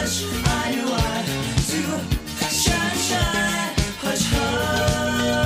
hush, I do I to shine, shine, hush, hush.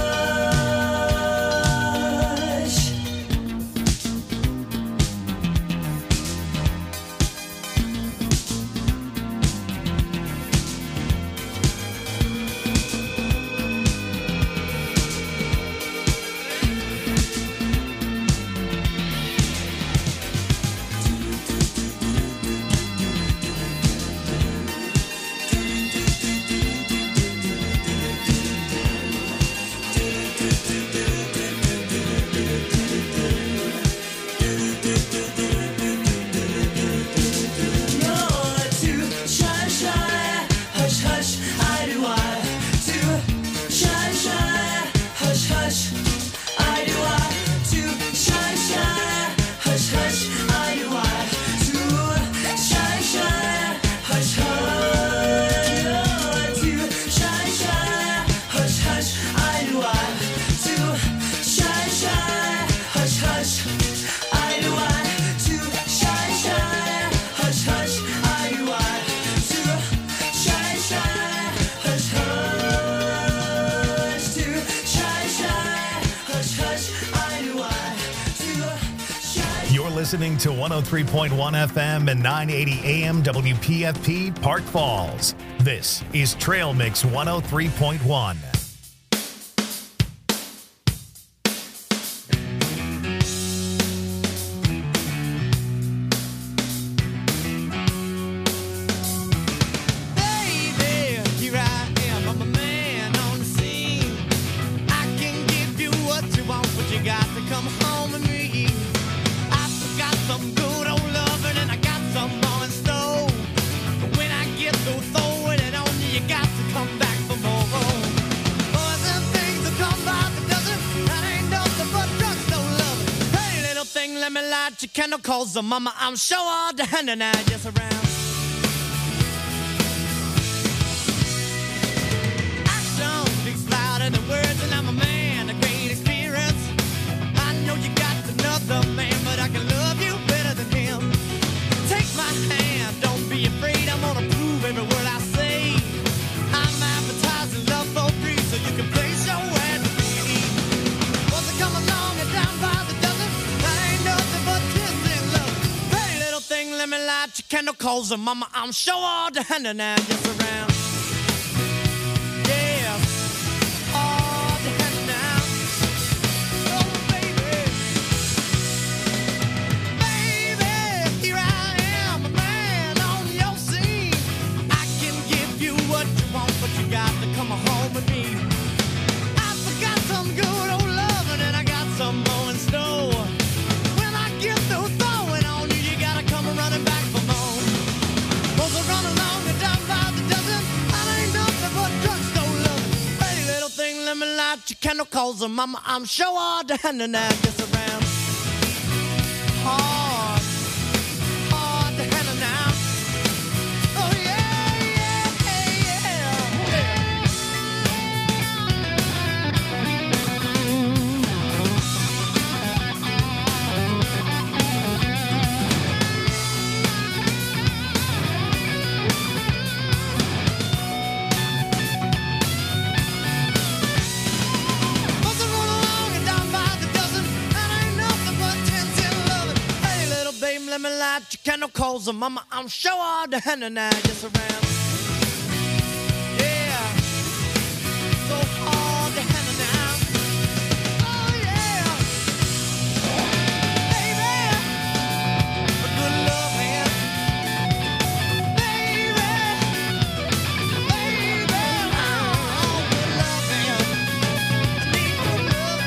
Listening to 103.1 FM and 980 AM WPFP Park Falls. This is Trail Mix 103.1. Candle calls the mama, I'm sure all the hand and I just around. Action speaks louder than words, and I'm a man, a great experience. I know you got another man, but I can love you better than him. Take my hand, don't be afraid, I'm gonna prove every word I say. I'm advertising love for free, so you can place your ad to me. Once I come along and down by the dozen, that ain't nothing but let me light your candle calls and mama, I'm sure all the hand and I just around. Yeah, all the hand now. Oh baby, baby, here I am, a man on your scene. I can give you what you want, but you got to come home with me. I forgot some good old loving and I got some more in store. When I get through throwing on you, you gotta come running back for more. Cause I run along and down by the dozen, I ain't nothing but drugstore loving. Hey little thing, let me light your candle calls and mama, I'm sure all the hand and I just around. Hard, hard to handle now. Oh yeah, yeah, yeah, yeah. Let me light your candle calls and mama, I'm sure all the hand and I just around. Yeah, so hard to handle now. Oh yeah, baby, a good love man. Baby, oh, good love man. I need good love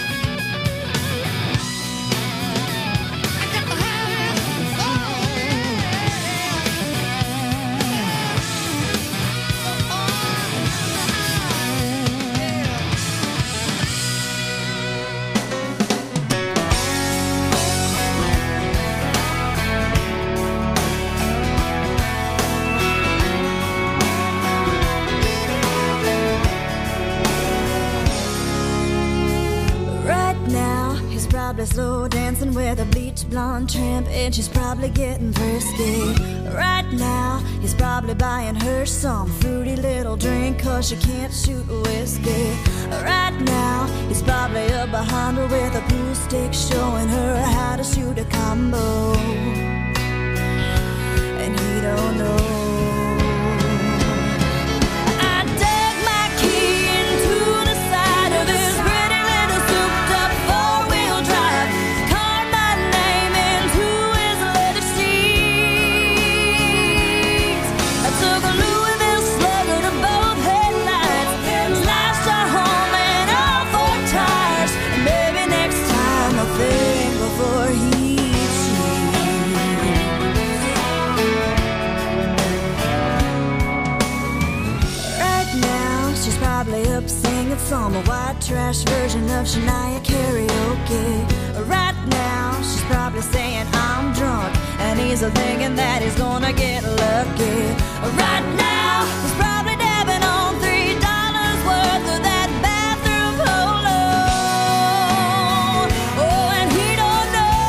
probably slow dancing with a bleach blonde tramp, and she's probably getting frisky. Right now, he's probably probably buying her some fruity little drink, 'cause she can't shoot whiskey. Right now, he's probably up behind her with a pool stick, showing her how to shoot a combo. And he don't know. I dug my key into the side of this pretty little souped-up four-wheel drive, carved my name into his leather seats. I took a Louisville Slugger to both headlights, slashed our home and all four tires. And maybe next time I'll think before he cheats. Right now, she's probably up singing some white trash version of Shania karaoke. Right now, she's probably saying I'm drunk, and he's thinking that he's gonna get lucky. Right now, he's probably dabbing on $3 worth of that bathroom polo. Oh, and he don't know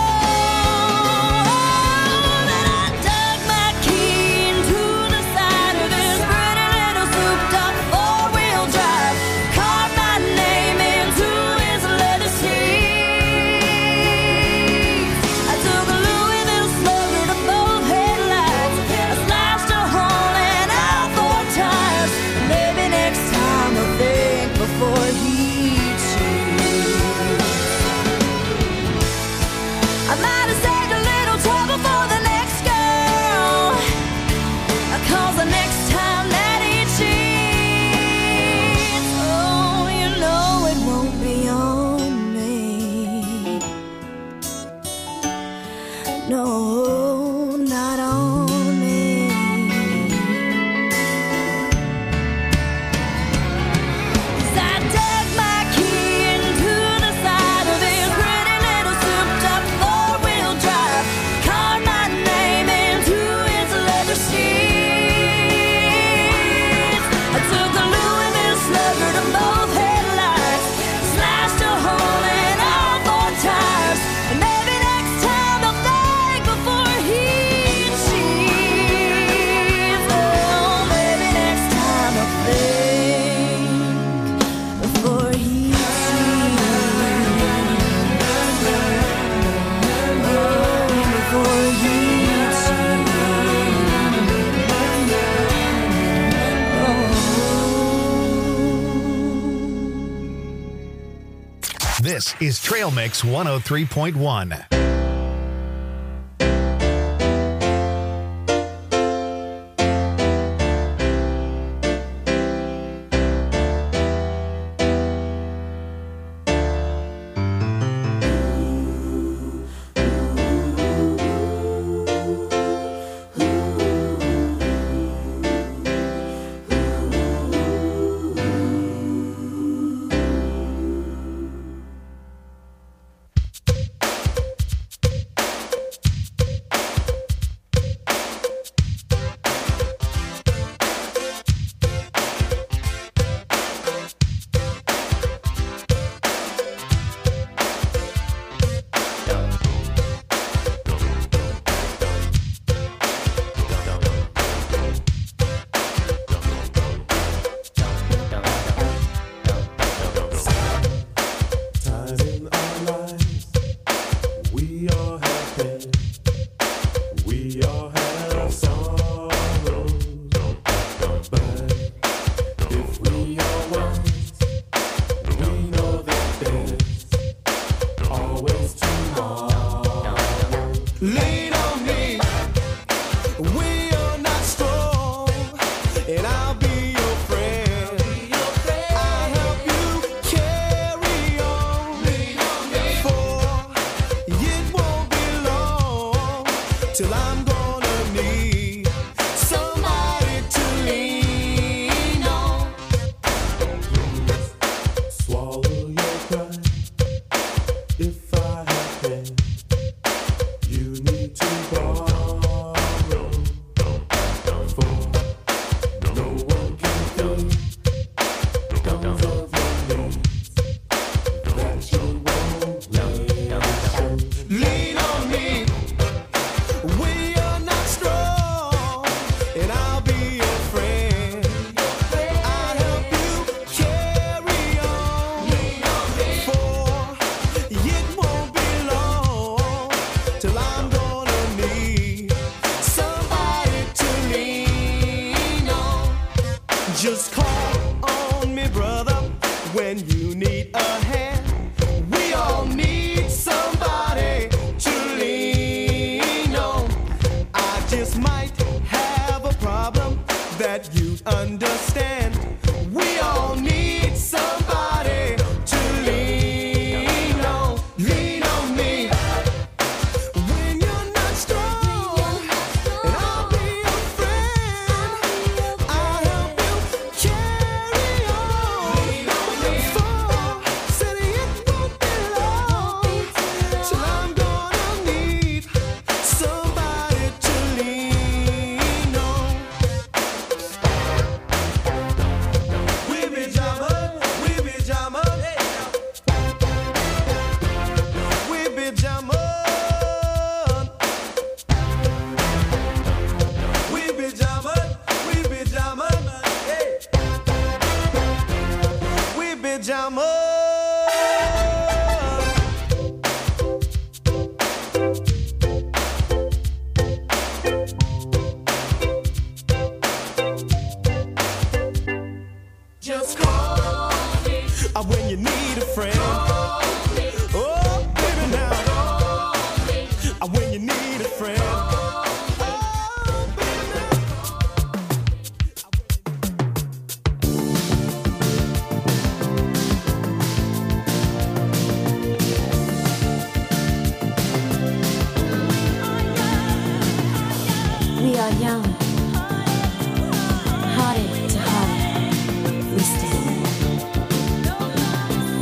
that I dug my key into the side of this pretty little souped-up four-wheel drive, carved my name into his leather seats. I took a Louisville Slugger to both headlights, I slashed a hole in all four tires. Maybe next time I'll think before he cheats. I might have saved a little trouble for the next girl, 'cause the next time that he cheats, oh, you know it won't be on me. No, not on me. 'Cause I dug my key into the side of his pretty little souped-up four-wheel drive, carved my name into his leather seats. I took a Louisville Slugger to both headlights, slashed a hole in all four tires. And maybe next time I'll think before he cheats. Oh, maybe next time I'll think before he This is Trail Mix 103.1. No Just call on me, brother, when you need a hand. We all need somebody to lean on. I just might have a problem that you'd understand. We all need somebody to lean on. Lean on me when you're not strong, and I'll be your friend. I'll help you carry on. Lean on me. For said it won't be long till I'm gonna need somebody to lean on. We be jamming, we be jamming, we be jamming, we be jamming, we be jamming, we be jamming. Just call me when you need a friend. Oh, baby, now. When you need a friend. Oh, baby, We are young, hearted to heart, we stand.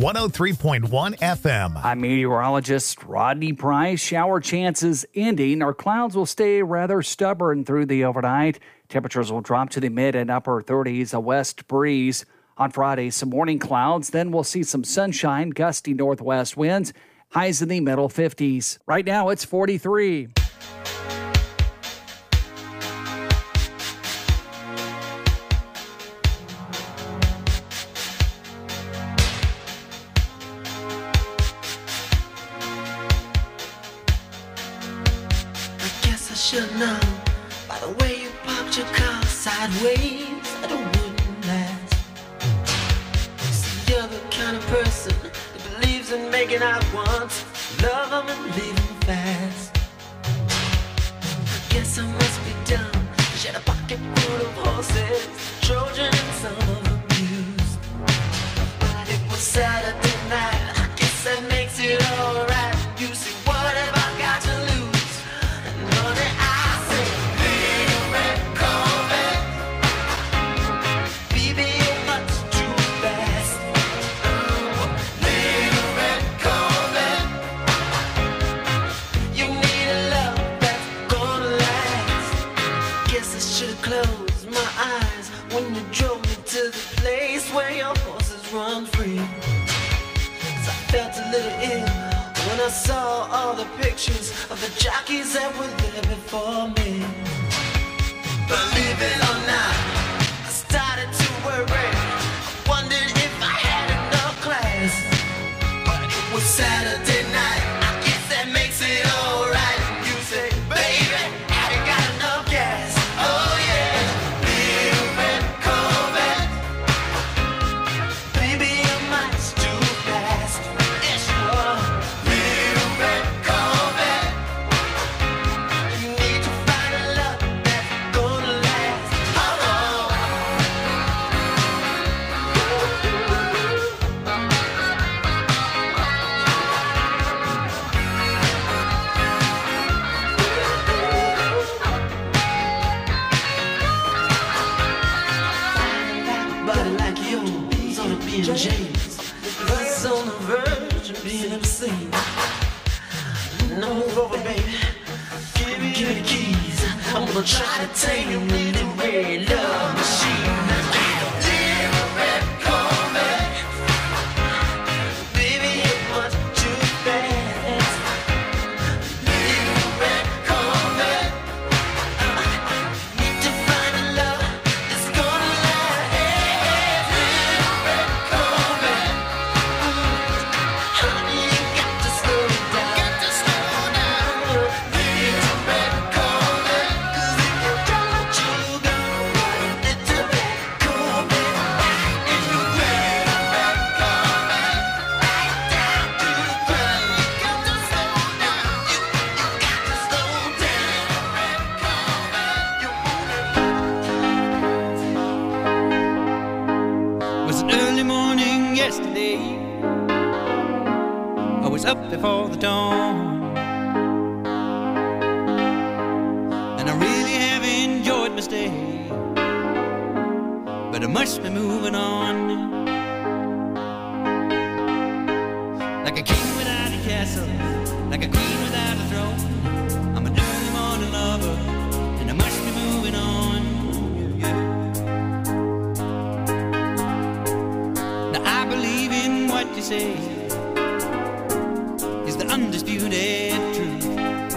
103.1 FM. I'm meteorologist Rodney Price. Shower chances ending. Our clouds will stay rather stubborn through the overnight. Temperatures will drop to the mid and upper 30s, a west breeze. On Friday, some morning clouds. Then we'll see some sunshine, gusty northwest winds, highs in the middle 50s. Right now, it's 43. Should know by the way you parked your car sideways that it wouldn't last. See, you're the kind of person that believes in making out once, love them and leave them fast. I guess I must be dumb. She had a pocket full of horses, Trojan and some of them used. But it was Saturday night. I guess that makes it alright. You see, what have I got to lose? Close my eyes when you drove me to the place where your horses run free. So I felt a little ill when I saw all the pictures of the jockeys that were there before me. Believe it or not, I started to worry. I wondered if I had enough class. But it was Saturday night. I guess that makes it alright. You say, baby, I ain't got enough gas. Oh yeah, little red Corvette. Baby, your mind's too fast. Yes, you are. Little red Corvette. You need to find a love that's gonna last. Body like yours ought to be in James. It's on the verge of being obscene. No, move over, baby. Give me the keys. I'm gonna try to tame you with the red love machine. Little red Corvette. Baby, you're much too fast. Little red Corvette. Need to find a love that's gonna last. Little red Corvette. Honey, you got to slow down. Little red Corvette. 'Cause if you don't, you gonna want little red Corvette. And you red Corvette. Right down to the ground. You got to slow down. You got to slow down. Red Corvette. You It was an early morning yesterday. I was up before the dawn, and I really have enjoyed my stay, but I must be moving on. Like a king without a castle, like a queen without a throne. I'm an early morning lover, and I must be moving on. Yeah. Now I believe in what you say is the undisputed truth,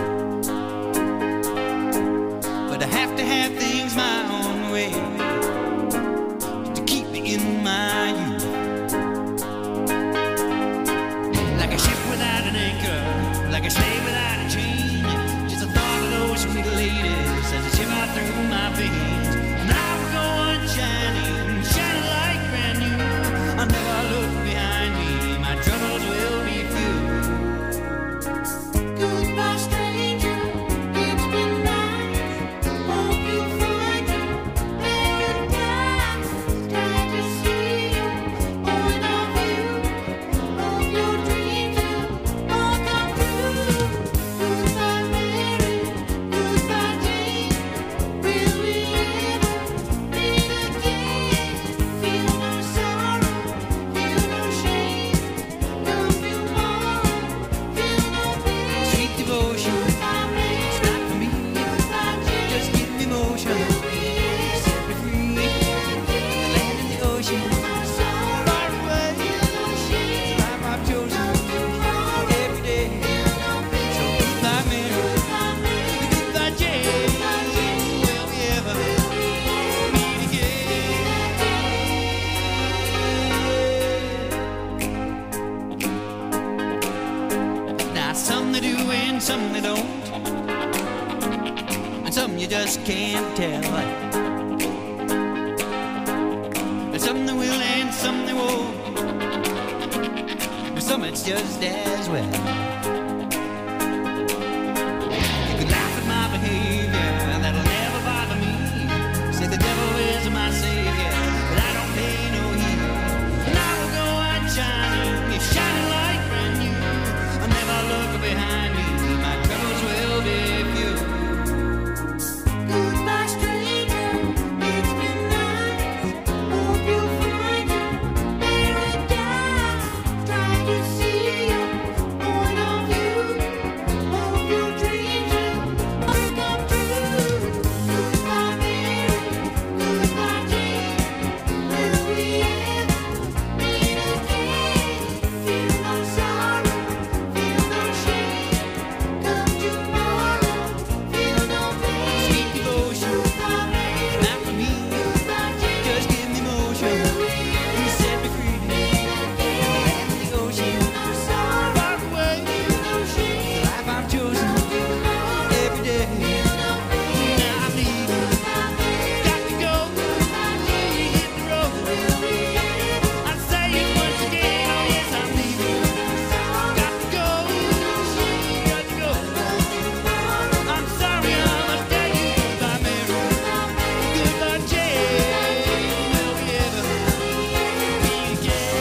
but I have to have things my own way to keep me in my youth. Like a ship without an anchor, like a slave without a chain. Just the thought of those sweet ladies as they shiver through my veins. And I will go on shining, shining like brand new. I'll never look behind me, my troubles will be few. Goodbye, stranger. It's been nice. Hope you find your paradise. Glad to see you. Point of view. Hope your dreams will all come true. Goodbye, Mary. Goodbye, Jane. Will we Some you just can't tell. There's some that will and some that won't. There's some it's just as well. You can laugh at my behavior, that'll never bother me. Say the devil is my savior, but I don't pay no heed. And I will go out shining, if shining like brand new. I'll never look behind me, my troubles will be few. Goodbye, stranger. It's been nice. Hope you find your paradise. Try to see your point of view. Hope your dreams will come true. Goodbye, Mary. Goodbye, Jane. Will we ever meet again? Feel no sorrow. Feel no shame. Come tomorrow. Feel no pain. Sweet devotion, Goodbye, Mary. not for me, just give me motion. You set me free, land the ocean, far away, the life I've chosen, every day. Now I'm leaving, got to go, hit the road. I say it once again, oh yes I'm leaving, got to go, got to go. I'm sorry I must tell you, goodbye Mary, goodbye Jane, will we ever meet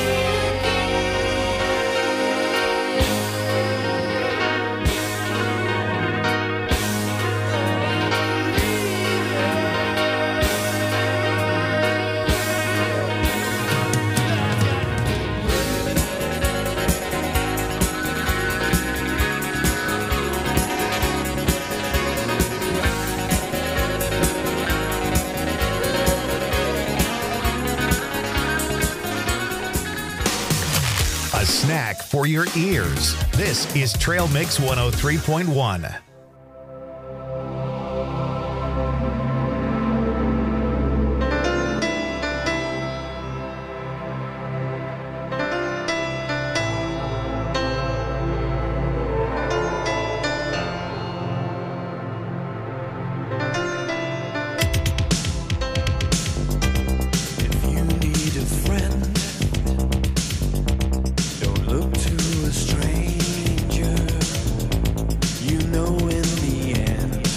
A snack for your ears. This is Trail Mix 103.1. If you need a friend, don't look to a stranger. You know in the end,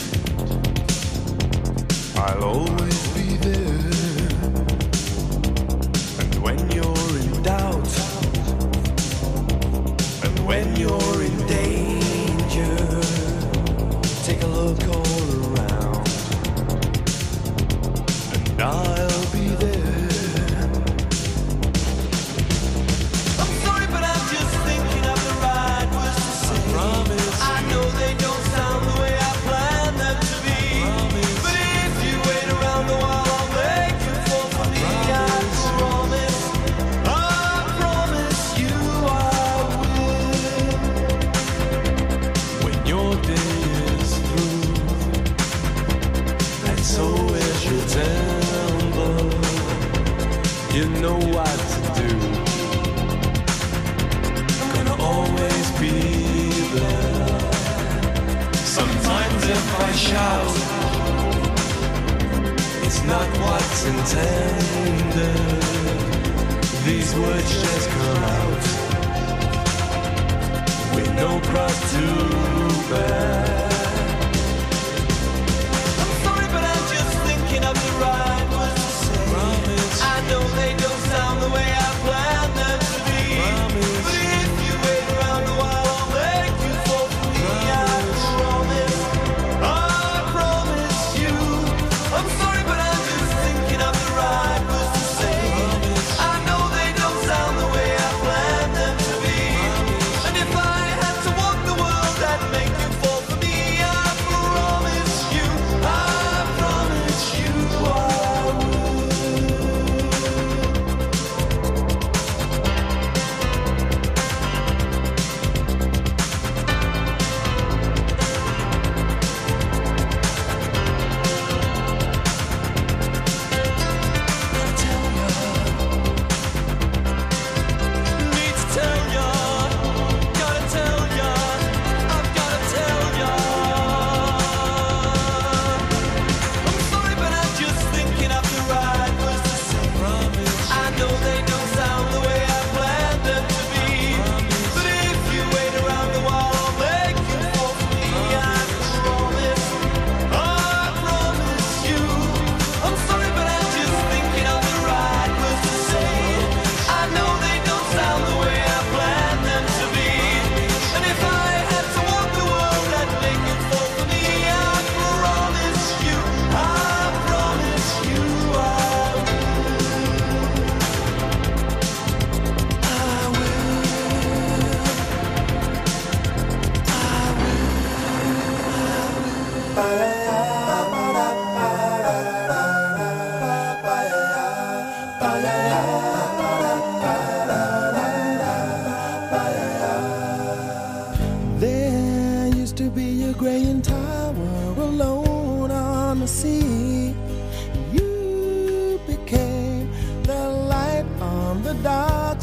I'll always be there. And when you're in doubt, and when you're in danger, take a look all around, and I'll be there. I'm sorry, but I'm just thinking of the right words to say. I know they don't sound the way I planned them to be. But if you wait around a while, I'll make you fall for me. I promise you I will. When your day is through, and so is your temper, you know what to do. I'm gonna always be there. Sometimes if I shout, it's not what's intended. These words just come out with no cross to bear. I'm sorry, but I'm just thinking of the right words to say. I know they don't sound the way I planned them to be. But if you wait around a while, I'll make you fall for me. I promise you. I'm sorry, but I'm just thinking of the right words to say. I know they don't sound the way I planned them to be. And if I had to walk the world, I'd make you fall for me.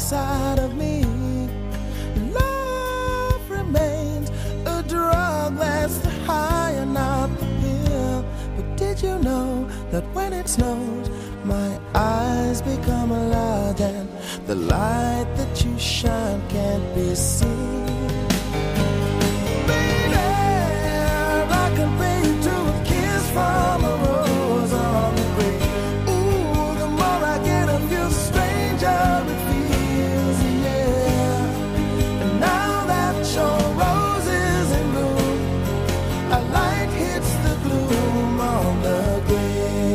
inside of me. Love remains a drug that's the high and not the pill. But did you know that when it snows, my eyes become a light, and the light that you shine can't be seen? Baby, I can pay you to a kiss from a rose on the grave. Ooh, the more I get of you, the stranger it feels, yeah. And now that your rose is in bloom, a light hits the gloom on the grave.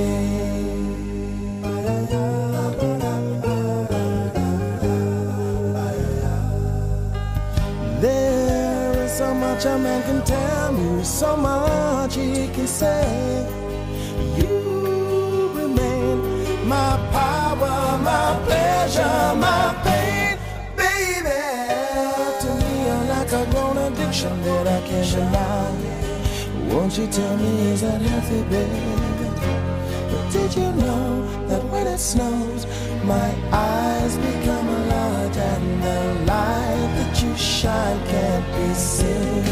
There is so much a man can tell you, so much he can say. You remain my power, my pleasure, my pain, baby. To me, you're like a grown addiction that I can't deny. Won't you tell me, is that healthy, baby? But did you know that when it snows, my eyes become a light, and the light that you shine can't be seen?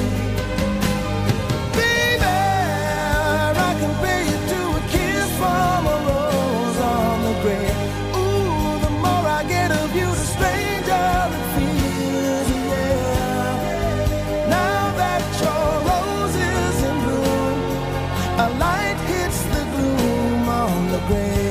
Baby, I can pay you to a kiss from a rose on the grave. Ooh, the more I get of you, the stranger it feels, yeah. Now that your rose is in bloom, a light hits the gloom on the grave.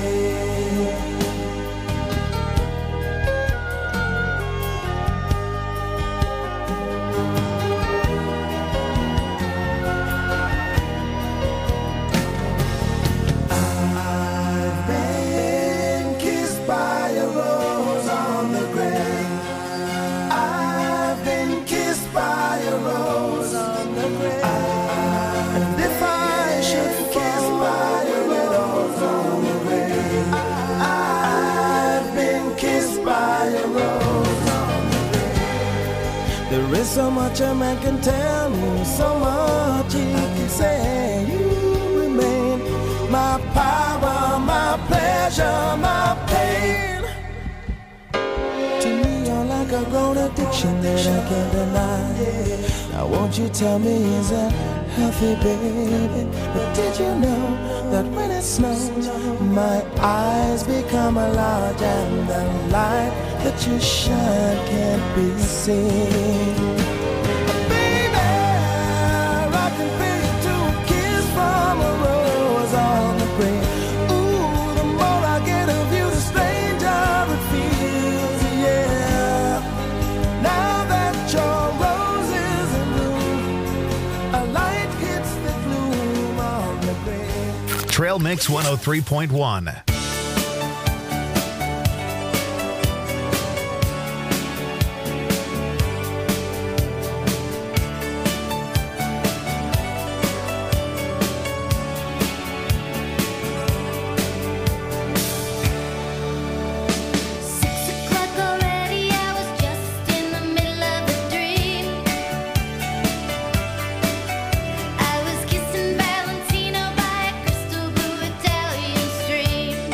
I've been kissed by a rose on the grave. I've been kissed by a rose on the grave. And if I should kiss by a rose on the grave, I've been kissed by a rose on the grave. There is so much a man can tell me, so much he can say. You remain my power, my pleasure, my pain. To me, you're like a grown addiction that I can't deny. Now won't you tell me, is that healthy, baby? But did you know that when it snows, my eyes become a light, and the light that you shine can't be seen? Baby, I can pay you to a kiss from a rose on the grave. Ooh, the more I get of you, the stranger it feels, yeah. Now that your rose is in bloom, a light hits the gloom on the grave. Trail Mix 103.1. I was kissing Valentino by a crystal blue Italian stream.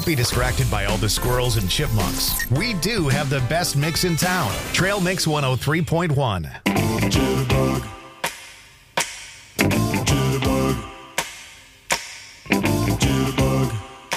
be distracted by all the squirrels and chipmunks. We do have the best mix in town. Trail Mix 103.1. Jitterbug. Jitterbug. Jitterbug.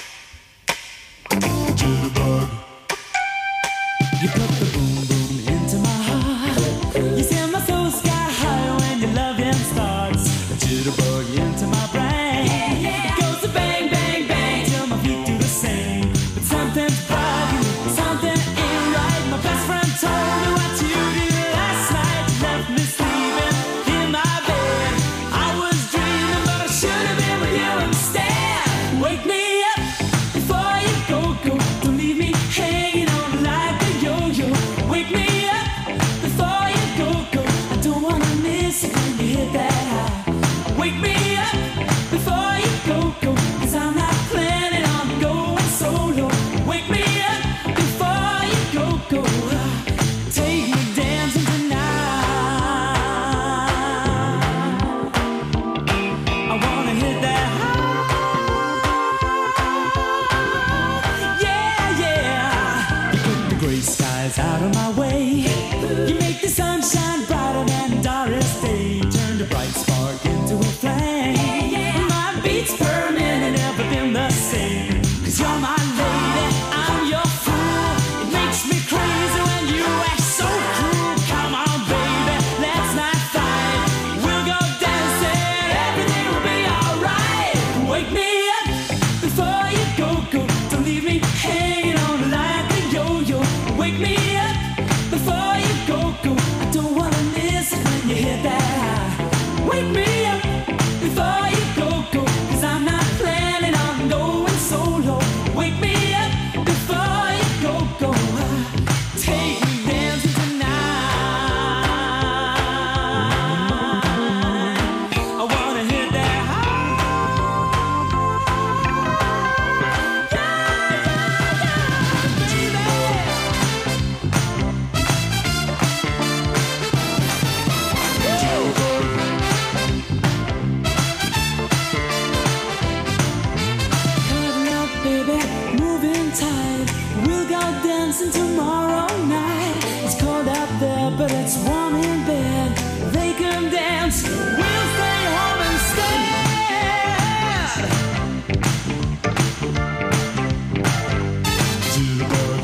Jitterbug. You put the boom boom into my heart. You send my soul sky high when your loving starts. A jitterbug into my brain. It goes to bang, bang, bang till my feet do the same. But something's bugging, something ain't right. My best friend told me what you did last night. You left me sleeping in my bed. I was dreaming, but I should have been with you instead. Wake me up before you go. Don't leave me hanging on like a yo-yo. Wake me up before you go. I don't wanna miss it when you hit that high. Wake me up before you go. 'Cause I'm not planning on going solo. Wake me up before you go. Take me dancing tonight. I wanna hit that high. Yeah, yeah. You put the gray skies out of my way. You make the sunshine brighter than Doris Day. Turn the bright spark into a flame. My beats per minute never been the same. 'Cause you're my lady, I'm your fool. It makes me crazy when you act so cruel. Come on, baby, let's not fight. We'll go dancing, everything will be alright. Wake me up before you go. Don't leave me hanging on like a yo-yo. Wake me up before you go. I don't wanna miss it when you hit that high. Wake me up before you go. 'Cause I'm not planning on going solo. Wake me up before you go. Take me dancing tonight. I wanna hit that high. Baby. Cutting up, baby, moving tight. We'll go dancing tomorrow night. It's cold out there, but it's warm in bed. They can dance, we'll stay home instead. Jitterbug.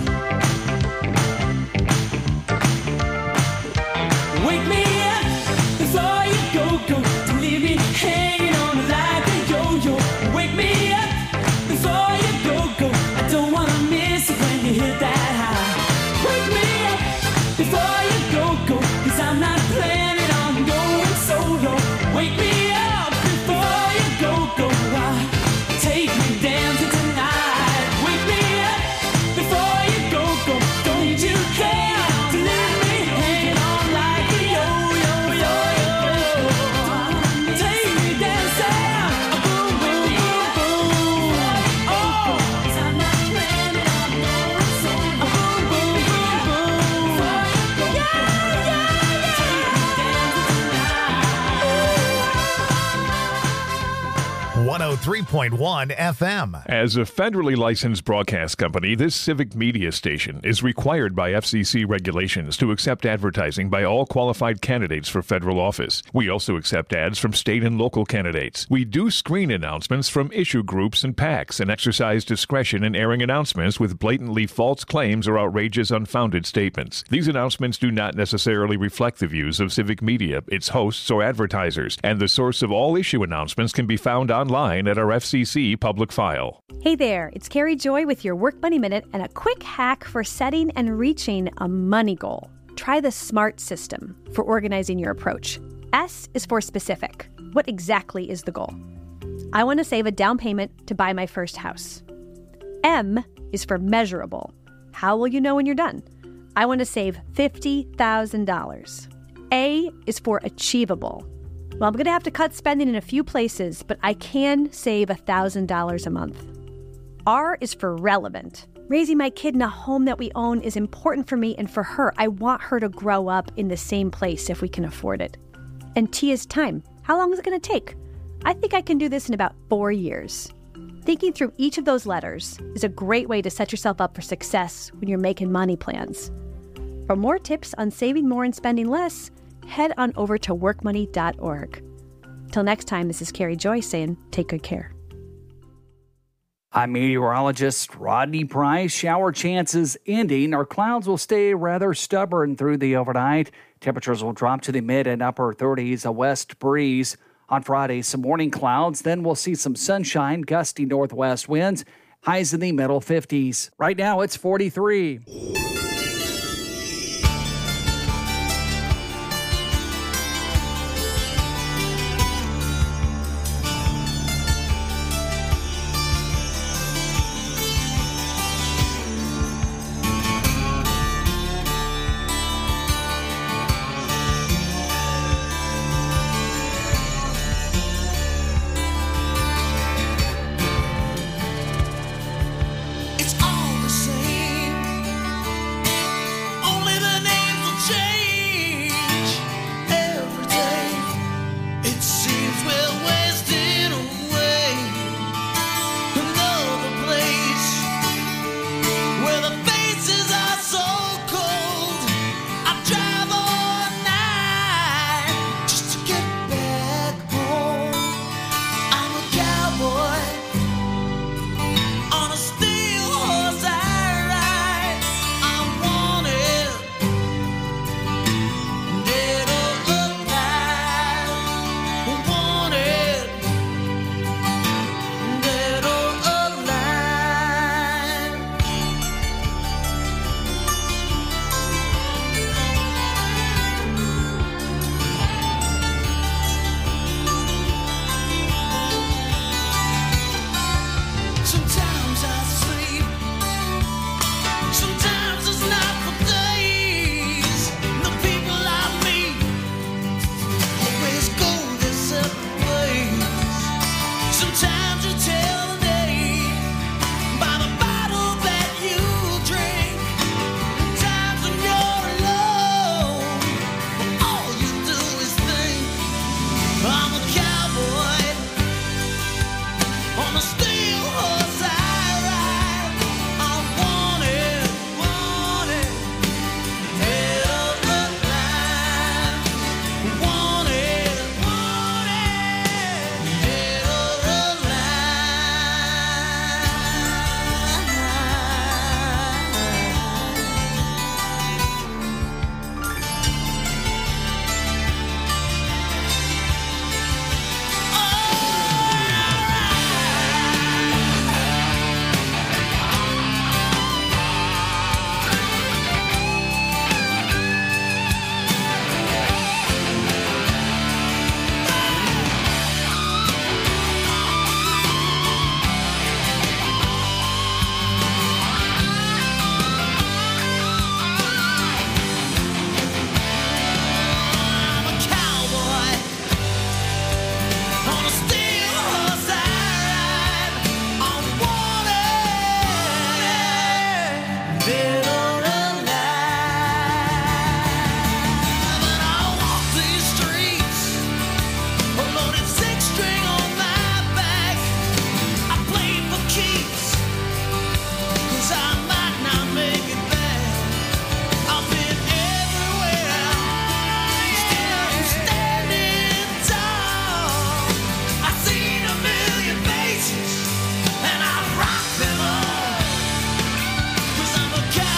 Wake me up before you go. Don't leave me hanging on like a yo-yo. Wake me up before you go. I don't wanna miss it when you hit that high. Wake me up before you go. 'Cause I'm not planning on going solo. Wake me up before you go. Take me dancing tonight. Wake me up before you go. Don't you care to leave me hanging on like a yo-yo. Take me dancing. Boom, boom, boom, boom. Oh, 'cause I'm not planning on going solo. Boom, boom, boom, boom. Yeah, yeah, yeah. Take me dancing tonight. 103.1 FM. As a federally licensed broadcast company, this civic media station is required by FCC regulations to accept advertising by all qualified candidates for federal office. We also accept ads from state and local candidates. We do screen announcements from issue groups and PACs and exercise discretion in airing announcements with blatantly false claims or outrageous unfounded statements. These announcements do not necessarily reflect the views of civic media, its hosts, or advertisers, and the source of all issue announcements can be found online at our FCC public file. Hey there, it's Carrie Joy with your Work Money Minute and a quick hack for setting and reaching a money goal. Try the SMART system for organizing your approach. S is for specific. What exactly is the goal? I want to save a down payment to buy my first house. M is for measurable. How will you know when you're done? I want to save $50,000. A is for achievable. Well, I'm going to have to cut spending in a few places, but I can save $1,000 a month. R is for relevant. Raising my kid in a home that we own is important for me and for her. I want her to grow up in the same place if we can afford it. And T is time. How long is it going to take? I think I can do this in about 4 years. Thinking through each of those letters is a great way to set yourself up for success when you're making money plans. For more tips on saving more and spending less, head on over to workmoney.org. Till next time, this is Carrie Joy saying, take good care. I'm meteorologist Rodney Price. Shower chances ending. Our clouds will stay rather stubborn through the overnight. Temperatures will drop to the mid and upper 30s, a west breeze. On Friday, some morning clouds. Then we'll see some sunshine, gusty northwest winds, highs in the middle 50s. Right now, it's 43. It's all the same. Only the names will change every day. It seems we're wasting away. Another place where the faces are so cold. I drive all night just to get back home. I'm a cowboy on a steel horse I ride. I'm wanted, dead or alive. Wanted, dead or alive. Sometimes I sleep, sometimes it's not for days. The people I meet always go their separate ways. Sometimes you tell the day by the bottle that you drink. Times when you're alone, all you do is think. I'm a cowboy on a steel horse I ride. I'm wanted, wanted, dead or alive. Wanted, wanted, dead or I'm a cowboy on a steel horse I ride. I'm wanted, dead or alive. And I walk these streets, a loaded six-string on my back. I play for keeps, 'cause I might not make it back. I've been everywhere, still I'm standing tall. I've seen a million faces, and I rock them all. 'Cause I'm a cowboy.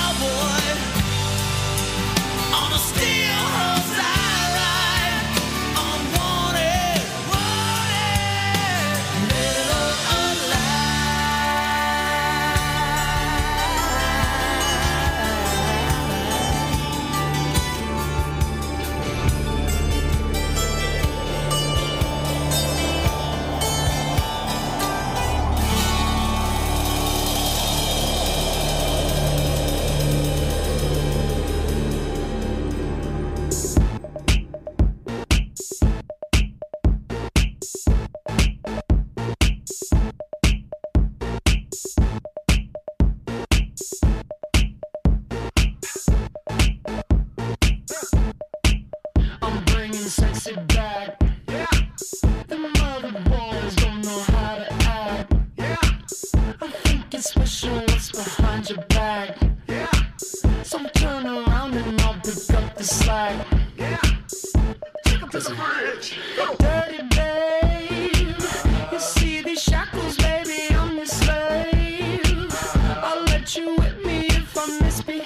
back. Yeah. So turn around and I'll pick up the slack. Yeah. Take him to the bridge. Dirty babe, you see these shackles, baby, I'm your slave. I'll let you whip me if I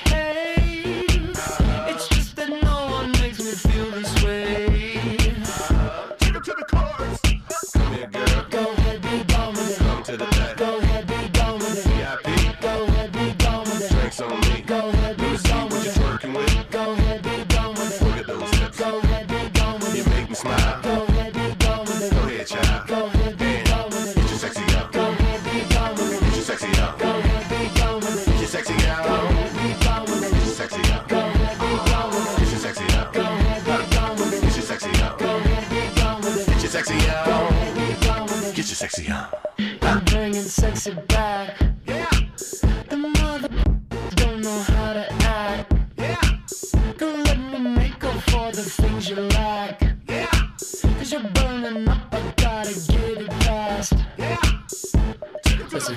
misbehave. It's just that no one makes me feel this way. Take him to the chorus. Come here, girl. Go ahead, be gone with it. Come to the back. Go ahead, be gone with it. VIP. Go ahead, be gone with it. Drinks on me. Go ahead, be gone with it. Working with. Go ahead, be gone with it. Look at those hips. Go ahead, be gone with it. You make me smile. Go ahead, be gone with it. Go ahead, child. Go ahead, be gone with it. Get your sexy out. Go ahead, be gone with it. Get your sexy out. Go ahead, be gone with it. Get your sexy out. Go ahead, be gone with it. Get your sexy out. Go ahead, be gone with it. Get your sexy out. Go ahead, be gone with it. Get your sexy out. Go ahead, be gone with it. Get your sexy out. Go ahead, be gone with it. Get your sexy out. I'm bringing sexy back. Yeah. The mother don't know how to act. Yeah. Don't let me make up for the things you lack. Yeah. Cause you're burning up, I gotta get it fast. Yeah. Listen.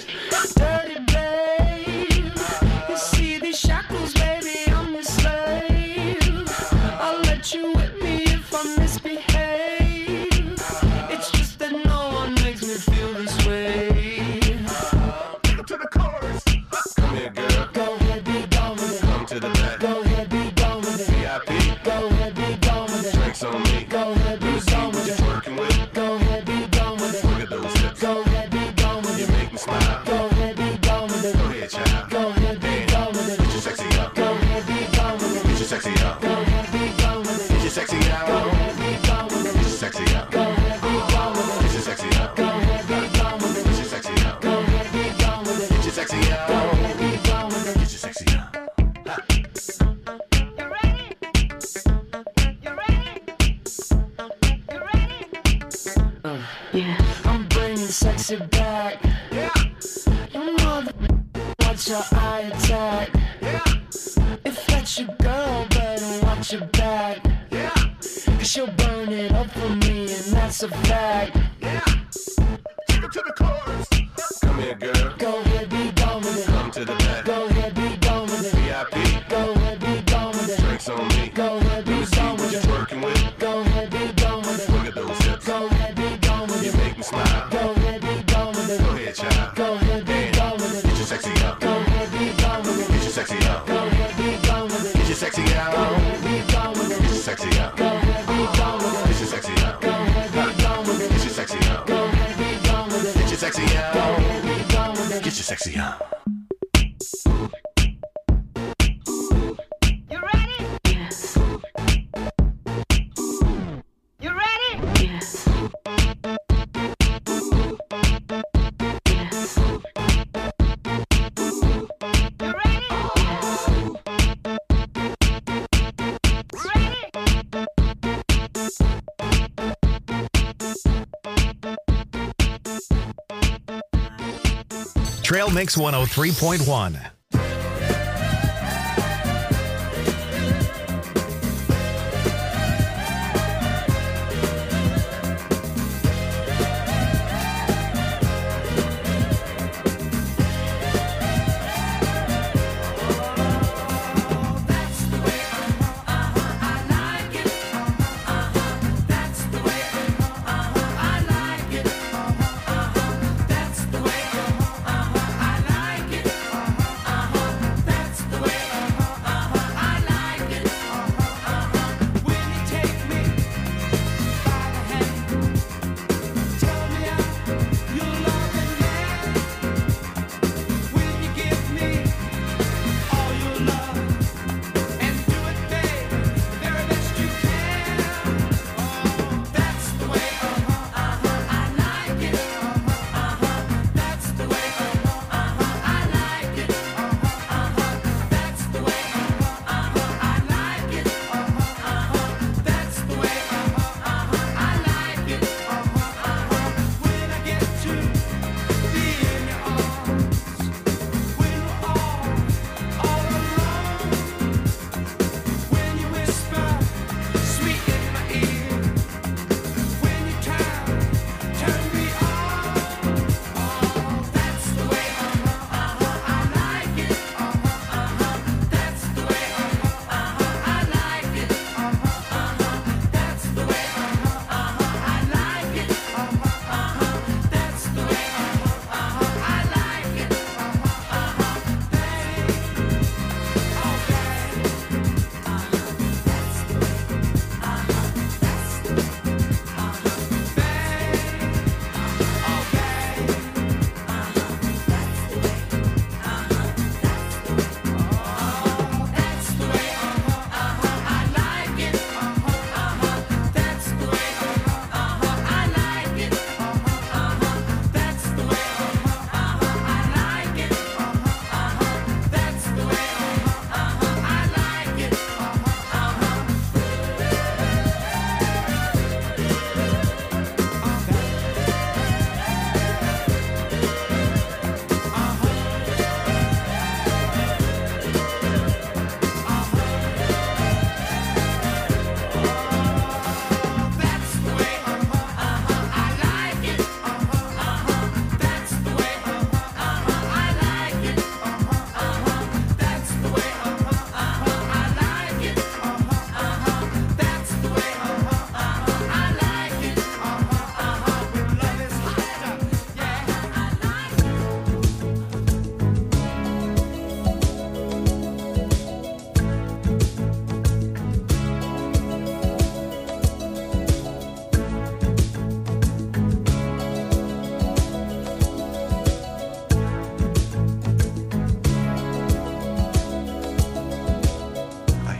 Dirty babe, you see these shackles, baby, I'm your slave. I'll let you whip me if I misbehave. It's just that no one makes me feel this way. Take 'em to the chorus. Come here, girl. Go ahead, be gone with it. Come to the back. Go ahead, be gone with it. VIP. Go ahead, be gone with it. Drinks on me. Go ahead, be gone with it. Working with. Go ahead, be gone with it. Look at those hips. Go ahead, be gone with it. You make me smile. Go ahead, be gone with it. Go ahead, child. Go ahead, be gone with it. Get your sexy out. Go ahead, be gone with it. Get your sexy out. Go ahead, be gone with it. Get your sexy out. Go ahead, be gone with it. Get your sexy out. Go ahead, be gone with it. Get your sexy out. Go ahead, be gone with it. Get your sexy out. Go ahead, be gone with it. Get your sexy out. Go ahead, be gone with it. Get your sexy out. You ready? You ready? You ready? Yeah. I'm bringing sexy back. Yeah. You mother, watch your eye attack. Yeah. If that's your girl, better watch your back. Yeah. Cause she'll burn it up for me, and that's a fact. Yeah. Take her to the chorus. Come here, girl. Go ahead, be gone with it. Come to the back. Go ahead, be gone with it. VIP. Go ahead, be gone with it. Drinks on me. Go ahead, be gone with it. Working with. Go ahead, be gone with it. Look at those hips. Go ahead, be gone with it. You make me smile. Go ahead, be gone with it. Go ahead, child. Go ahead, be gone with it. Get your sexy out. Go ahead, be gone with it. Get your sexy out. Go ahead, be gone with it. Get your sexy out. Go ahead, be gone with it. Get your sexy out. Go ahead, be gone with it. Get your sexy out. Go ahead, be gone with it. Get your sexy out. Go ahead, be gone with it. Get your sexy out. Go ahead, be gone with it. Get your sexy out. You ready? Yes. You ready? Yes. Yes. You ready? Trail Mix 103.1.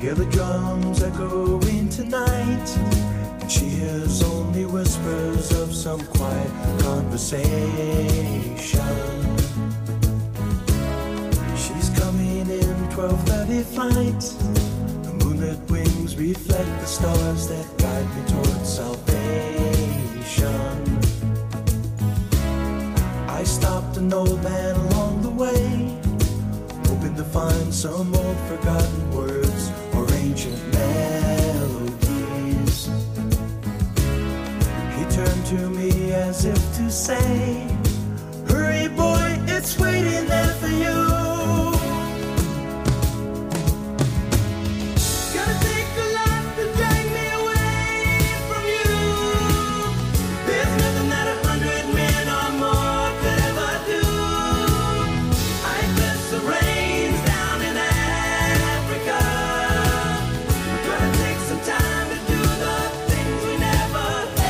hear the drums echoing tonight, and she hears only whispers of some quiet conversation. She's coming in 12:30 flight. The moonlit wings reflect the stars that guide me towards salvation. I stopped an old man along the way, hoping to find some old forgotten words or ancient melodies. He turned to me as if to say, hurry boy, it's waiting there for you. Gonna take a lot to drag me away from you. There's nothing that 100 men or more could ever do. I bless the rains down in Africa. We're gonna take some time to do the things we never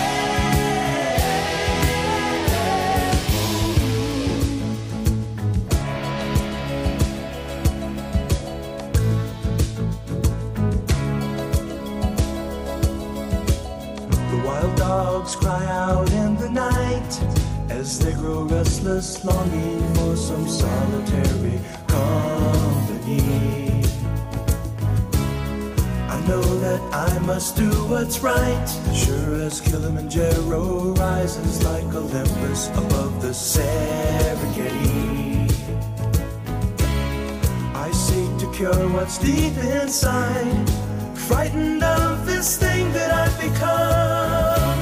The wild dogs cry out in the night as they grow restless, longing for some solitary company. I know that I must do what's right, sure as Kilimanjaro rises like Olympus above the Serengeti. I seek to cure what's deep inside, frightened of this thing that I've become.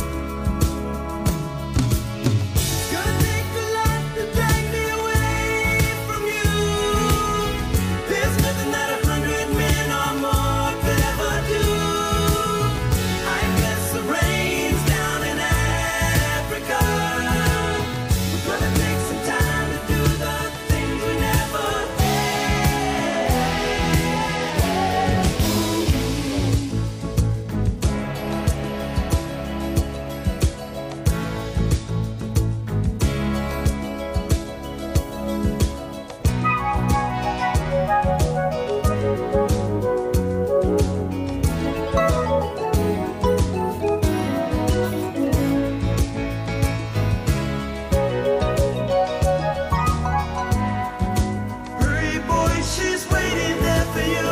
It's gonna take a lot to drag me away from you. There's nothing that 100 men or more could ever do. I bless the rains down in Africa. We're gonna take some time to do the things we never Hurry, boy, she's waiting there for you.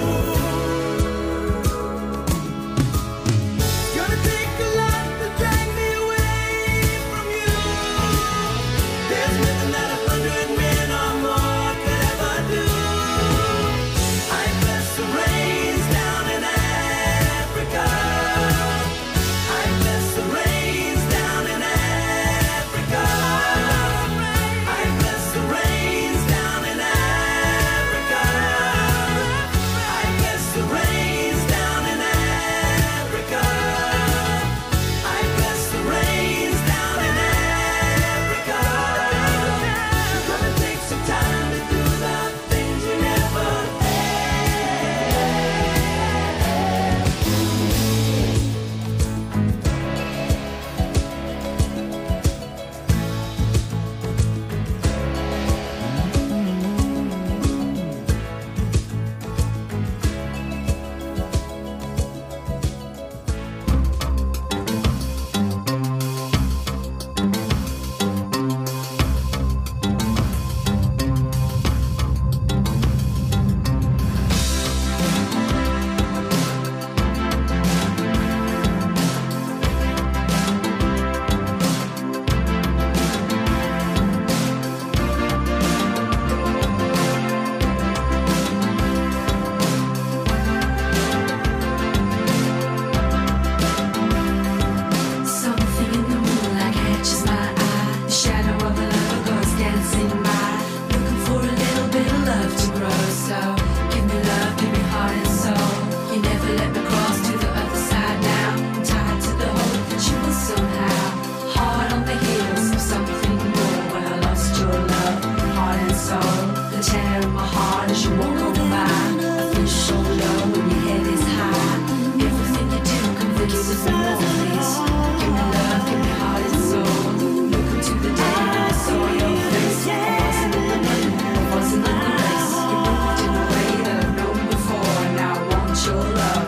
Gonna take a lot to drag me away from you. There's nothing that 100 men or more could ever do. I bless the rains down in Africa. I bless the rains down in Africa. I bless the rains down in Africa. I bless the rains down in Africa. I bless the rains down in Africa. We're gonna take some time to do the things we never Something in the moonlight catches my eye. The shadow of a lover goes dancing by. Looking for a little bit of love to grow. So give me love, give me heart and soul. You never let me cross to the other side now. I'm tied to the hope that you will somehow. Heart on the heels of something more. When I lost your love, heart and soul. The tear in my heart as you walk on by. I feel so low when your head is high. Everything you do convinces me more, please. Give me love, give me heart and soul. Look into the day and I saw your face. I wasn't in the moon, I wasn't in the race. You moved in a way that I've known before. Now I want special love.